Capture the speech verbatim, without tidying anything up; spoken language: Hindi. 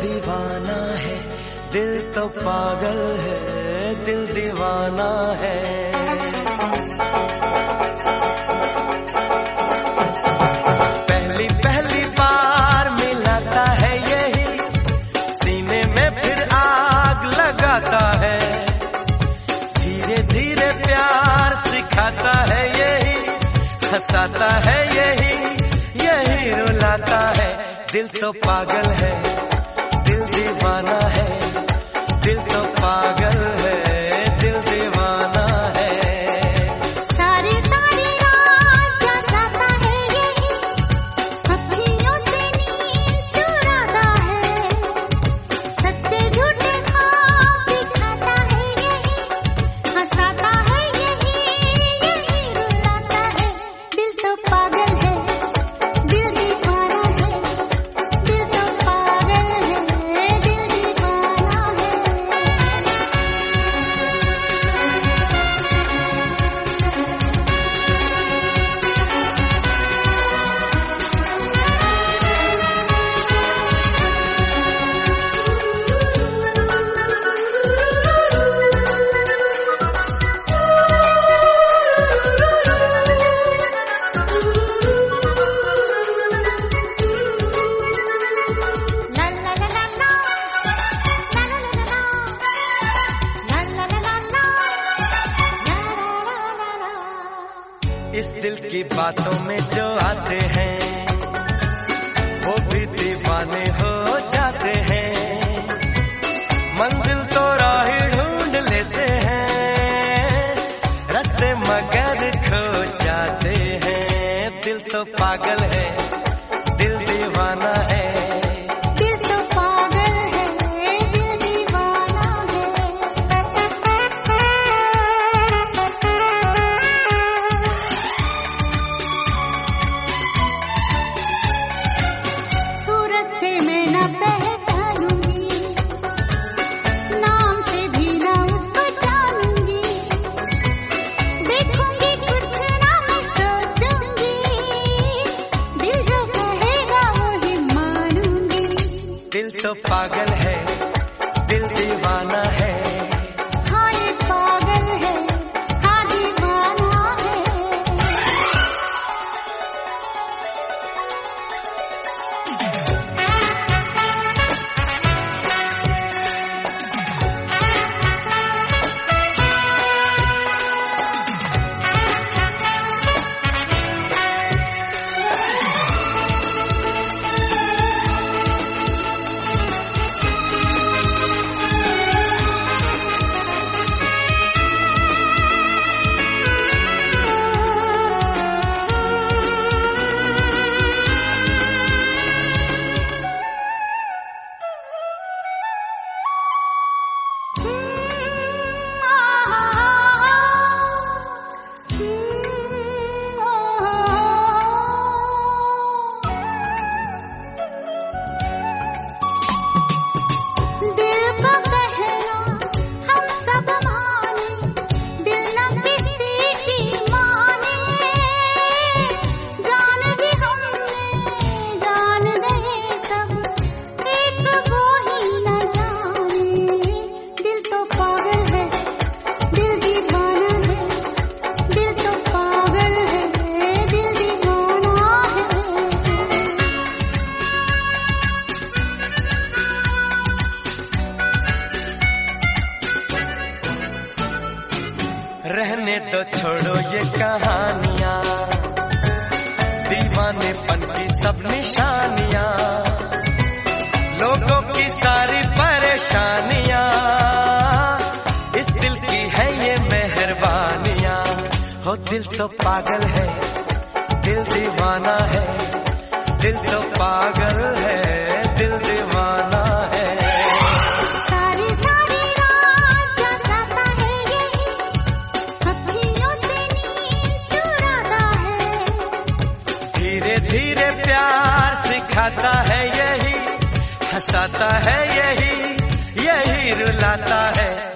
दीवाना है, दिल तो पागल है, दिल दीवाना है। पहली पहली बार मिलाता है यही, सीने में फिर आग लगाता है। धीरे धीरे प्यार सिखाता है यही, हंसाता है यही, यही रुलाता है। दिल तो पागल है, दिल दीवाना है, दिल तो पागल है, दिल दीवाना है। सारी सारी रात जगाता है यही, अखियों से नींद चुराता है। सच्चे झूठे ख्वाब दिखाता है यही, हंसाता है यही, यही रुलाता है। दिल तो पागल है, दिल दीवाना है, दिल तो पागल है, दिल दीवाना है। La la la la la, la la la la la, la la la la la, la la la la। इस दिल की बातों में जो आते हैं, वो भी दीवाने हो जाते हैं। मंजिल तो राह ढूंढ लेते हैं, रास्ते मगर खो जाते हैं। दिल तो पागल है, दिल दीवाना है। दिल तो पागल है, दिल दीवाना है। सूरत से मैं न पहचानूंगी, नाम से भी न उसको जानूंगी। देखूंगी कुछ ना मैं सोचूंगी, दिल जो कहेगा वही मानूंगी। दिल तो पागल है, दिल दीवाना है। हाँ ये पागल है, हाँ दीवाना है। दिल का कहना हम सब माने, दिल न किसी की माने। जान भी हमने जान गए सब, एक वो ही न जाने। दिल तो पागल है, दिल दीवाना है, दिल तो पागल है, दिल दीवाना है। रहने तो छोड़ो ये कहानियां, दीवानेपन की सब निशानियां, लोगों की सारी परेशानियां, इस दिल की है ये मेहरबानियां। हो दिल तो पागल है, दिल दीवाना है, दिल तो पागल है, दिल दीवाना है। सारी सारी रात जगाता है यही, अखियों से नींद चुराता है। धीरे धीरे प्यार सिखाता है यही, हंसाता है यही, यही रुलाता है।